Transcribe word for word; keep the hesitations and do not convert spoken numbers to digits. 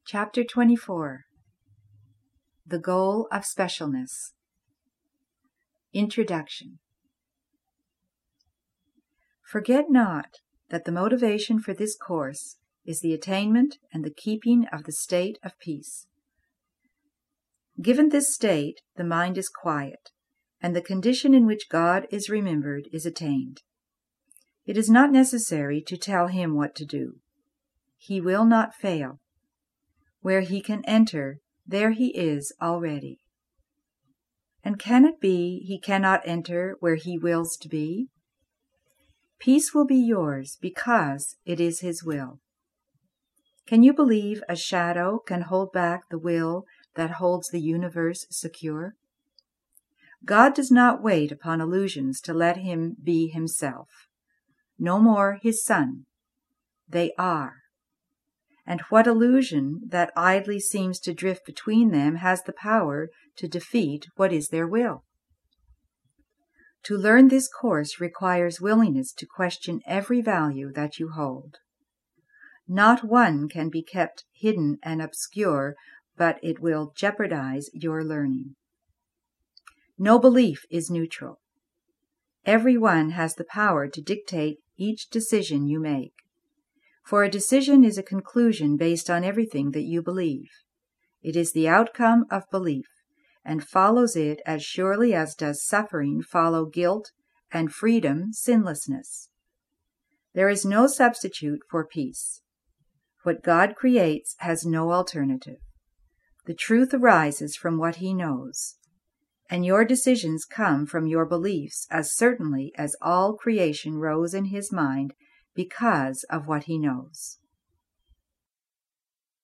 Chapter twenty-four. The Goal of Specialness. Introduction. Forget not that the motivation for this course is the attainment and the keeping of the state of peace. Given this state, the mind is quiet, and the condition in which God is remembered is attained. It is not necessary to tell him what to do. He will not fail. Where he can enter, there he is already. And can it be he cannot enter where he wills to be? Peace will be yours because it is his will. Can you believe a shadow can hold back the will that holds the universe secure? God does not wait upon illusions to let him be himself. No more his son. They are. And what illusion that idly seems to drift between them has the power to defeat what is their will? To learn this course requires willingness to question every value that you hold. Not one can be kept hidden and obscure, but it will jeopardize your learning. No belief is neutral. Every one has the power to dictate each decision you make. For a decision is a conclusion based on everything that you believe. It is the outcome of belief, and follows it as surely as does suffering follow guilt and freedom sinlessness. There is no substitute for peace. What God creates has no alternative. The truth arises from what he knows, and your decisions come from your beliefs as certainly as all creation rose in his mind because of what he knows.